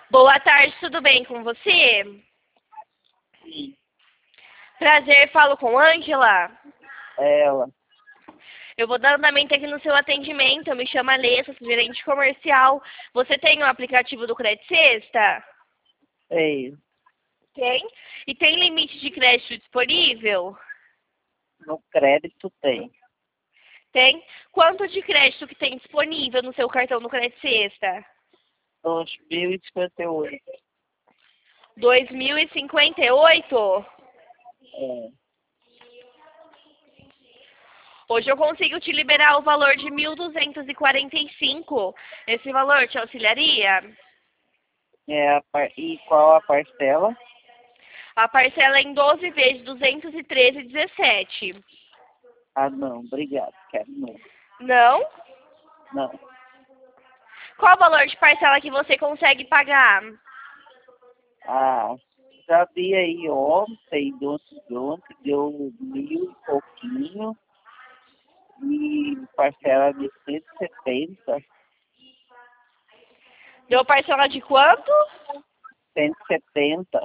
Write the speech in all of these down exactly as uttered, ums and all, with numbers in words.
Boa tarde, tudo bem com você? Sim, Prazer, falo com Ângela. ela. Eu vou dar andamento aqui no seu atendimento. Eu me chamo Alessa, sou gerente comercial. Você tem o aplicativo do Crédito Sexta? Ei, Tem. E tem limite de crédito disponível? no crédito tem. Tem. Quanto de crédito que tem disponível no seu cartão do Crédito Sexta? dois mil e cinquenta e oito. dois mil e cinquenta e oito? É. Hoje eu consigo te liberar o valor de mil duzentos e quarenta e cinco. Esse valor te auxiliaria? É a par... E qual a parcela? A parcela é em doze vezes duzentos e treze e dezessete. Ah, não, obrigado. Quero não. Não? Não. Qual o valor de parcela que você consegue pagar? Ah, já vi aí ontem, doce de ontem, deu mil e pouquinho. E parcela de cento e setenta. Deu parcela de quanto? cento e setenta.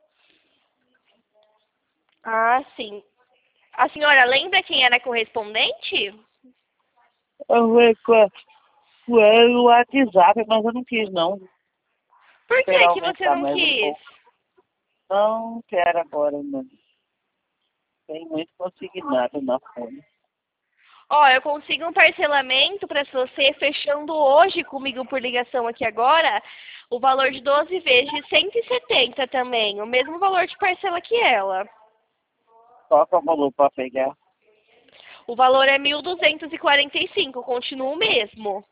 Ah, sim. A senhora lembra quem era a correspondente? Eu vou com com ela no WhatsApp, mas eu não quis não. Por que Esperar que você aumentar não mais um quis? pouco. Não quero agora, não. Tem muito consignado na folha. Ó, eu consigo um parcelamento para você fechando hoje comigo por ligação aqui agora, o valor de doze vezes de cento e setenta também, o mesmo valor de parcela que ela. Qual que é o valor para pegar? O valor é mil duzentos e quarenta e cinco, continua o mesmo.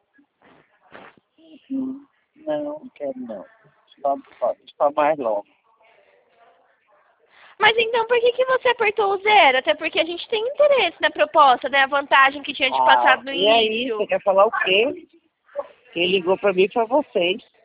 Hum, Não, não quero não. Só, só, só mais logo. Mas então por que que você apertou o zero? Até porque a gente tem interesse na proposta, né? A vantagem que tinha te Ah, passado no e aí, início. você quer falar o quê? Quem ligou para mim foi vocês.